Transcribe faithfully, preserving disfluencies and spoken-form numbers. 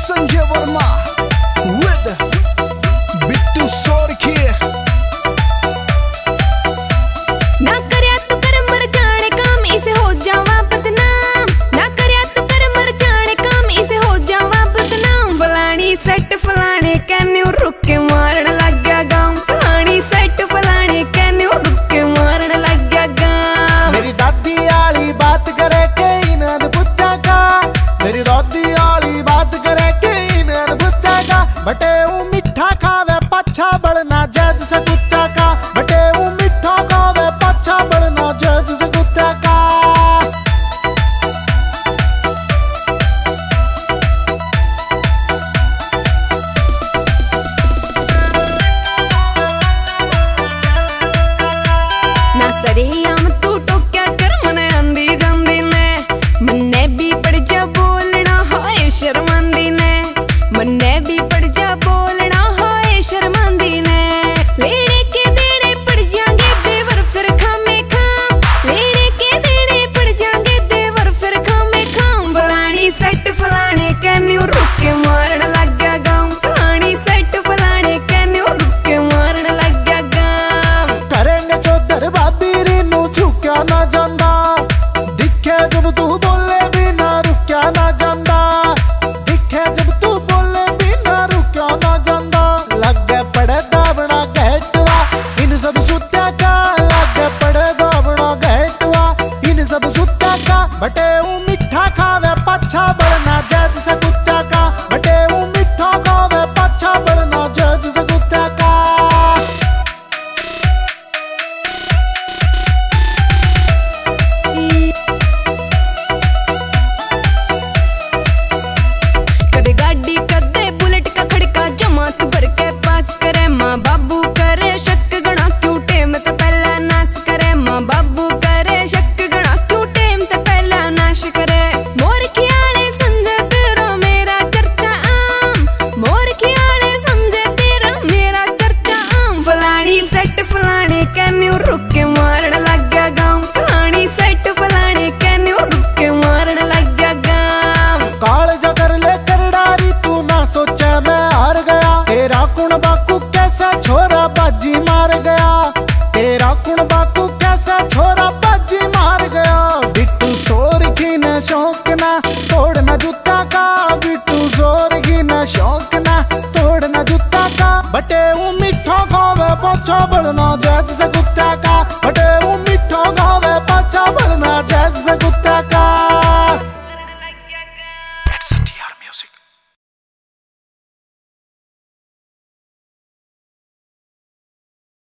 Sanjay Verma with Bittu Sorkhi. ना करया तो कर मर जाने काम इसे हो जावा बदनाम। ना करया तो कर मर जाने काम इसे हो जावा बदनाम। फलानी सेट फलाने कहने रुक के मारन लग गया गाँव। फलानी सेट फलाने कहने रुक के मारन लग गया गाँव। मेरी दादी आली बात करे के इन्हन बुद्धा का। मेरी दादी आली बात करे के इन्हन बुद्धा का। बटे वो मिठा खावे पाछा बढ़ना जज से कुत्ता का। बटे वो मिठा खावे पाछा बढ़ना जज से कुत्ता का। ना सरेआम तू टोक्या कर मने आंदी जांदी ने। मन्ने भी पड़ जा बोलना हाय शर्मांदी ने। मन्ने भी पड़ जा बोलना हाय शर्मांदी ने। लेने के देने पड़ जाएंगे देवर फिर खामे खाम। लेने के देने पड़ जाएंगे देवर फिर खामे खाम। फलानी सेट फलाने कहने रुक के मारन लग गया गाँव। फलानी सेट फलाने कहने रुक के मारन लग गया गाँव। करेंगे चौधर भाभी रीनू झुक्या ना जांदा। दिखे जब तू बोले बिना रुक्या ना जांदा। दिखे जब तू बोले बिना रुक्या ना जांदा। लगे पड़े दावना घेटवा इन सब सुत्या का। लगे पड़े दावना घेटवा इन सब सुत्या का। बटे वो मिठा खावे पाछा बढ़ना जज से कुत्ता का। बटे वो मिठा खावे पाछा बढ़ना जज से कुत्ता का। कदे गाड़ी कदे बुलेट का खड़का जमा तू घर के पास करे। माँ बाबू करे शक गणा क्यों टेम ते पहला नाश करे। माँ बाबू करे शक गणा क्यों टेम ते पहला नाश करे। मोर खियाले समझे तेरा मेरा चर्चा आम। मोर खियाले समझे तेरा मेरा चर्चा आम। फलानी सेट फलाने कहने रुक के मारन लग गया गाँव। फलानी सेट फलाने कहने रुक के मारन लग गया गाँव। काल जगर लेकर डारी तू ना सोचे मैं हार गया। तेरा कुण बाकू कैसा छोरा बाजी मार गया। तेरा कुण बाकू कैसा छोरा बाजी मार गया। बिट्टू सोरखी ने शौक ना तोड़ना जूता का। बिट्टू सोरखी ने शौक ना तोड़ना जूता का। बटे वो मिठा खावे पाछा बढ़ना जज से कुत्ता का। बटे वो मिठा खावे पाछा बढ़ना जज से कुत्ता का।